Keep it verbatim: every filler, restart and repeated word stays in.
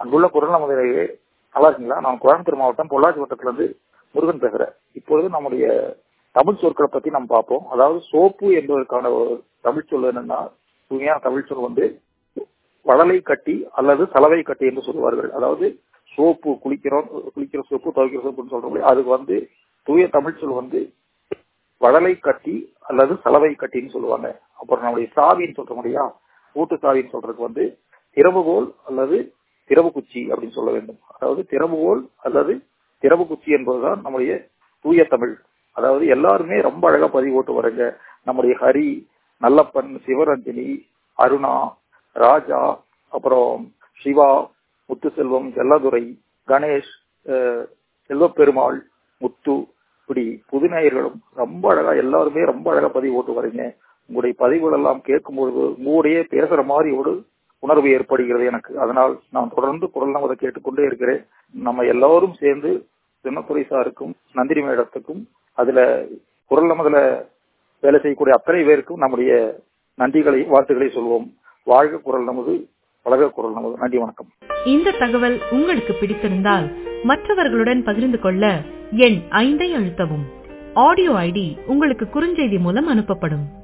அங்குள்ள குரல் நமதிலேயே நல்லா இருக்குங்களா? நான் கோயம்புத்தூர் மாவட்டம் பொள்ளாச்சி வட்டத்திலிருந்து முருகன் பேசுறேன். இப்பொழுது நம்முடைய தமிழ் சொற்களை பத்தி நம்ம பார்ப்போம். அதாவது சோப்பு என்பதற்கான ஒரு தமிழ் சொல் என்னன்னா, தூய்மையான தமிழ் சொல் வந்து வளலை கட்டி அல்லது சலவை கட்டி என்று சொல்லுவார்கள். அதாவது சோப்பு குளிக்கிறோம், குளிக்கிற சோப்பு, துவைக்கிற சோப்புன்னு சொல்றோம். அதுக்கு வந்து தூய தமிழ் சொல் வந்து வளலை கட்டி அல்லது சலவை கட்டின்னு சொல்லுவாங்க. அப்புறம் நம்முடைய சாவின்னு சொல்றோம் இல்லையா, ஊட்டு சாவின்னு சொல்றதுக்கு வந்து திறவுகோல் அல்லது திறவு குச்சி அப்படின்னு சொல்ல வேண்டும். அதாவது திறவுகோல் அல்லது திறவு குச்சி என்பதுதான் நம்முடைய தூய தமிழ். அதாவது எல்லாருமே ரொம்ப அழகா பதிவு போட்டு வரங்க. நம்முடைய ஹரி, நல்லப்பன், சிவரஞ்சனி, அருணா, ராஜா, அப்புறம் சிவா, முத்துசெல்வம், செல்லதுரை, கணேஷ், செல்வப்பெருமாள், முத்து, இப்படி புதுநேயர்களும் ரொம்ப அழகா எல்லாருமே ரொம்ப அழகா பதிவு போட்டு வரீங்க. உங்களுடைய பதிவுகள் எல்லாம் கேட்கும் பொழுது உங்களுடைய பேசுற மாதிரி ஒரு உணர்வு ஏற்படுகிறது எனக்கு. அதனால் நான் தொடர்ந்து குரல் நமதை கேட்டுக்கொண்டே இருக்கிறேன். நம்ம எல்லாரும் சேர்ந்து சின்னத்துறை சாருக்கும் நந்தினி மேடத்துக்கும் அதுல குரல் நமதுல வேலை செய்யக்கூடிய அத்தனை பேருக்கும் நம்முடைய நன்றிகளை வாழ்த்துக்களை சொல்வோம். வாழ்க குரல் நமது, வளர்க குரல் நமது. நன்றி, வணக்கம். இந்த தகவல் உங்களுக்கு பிடித்திருந்தால் மற்றவர்களுடன் பகிர்ந்து கொள்ள எண் ஐந்தை அழுத்தவும். ஆடியோ ஐடி உங்களுக்கு குறுஞ்செய்தி மூலம் அனுப்பப்படும்.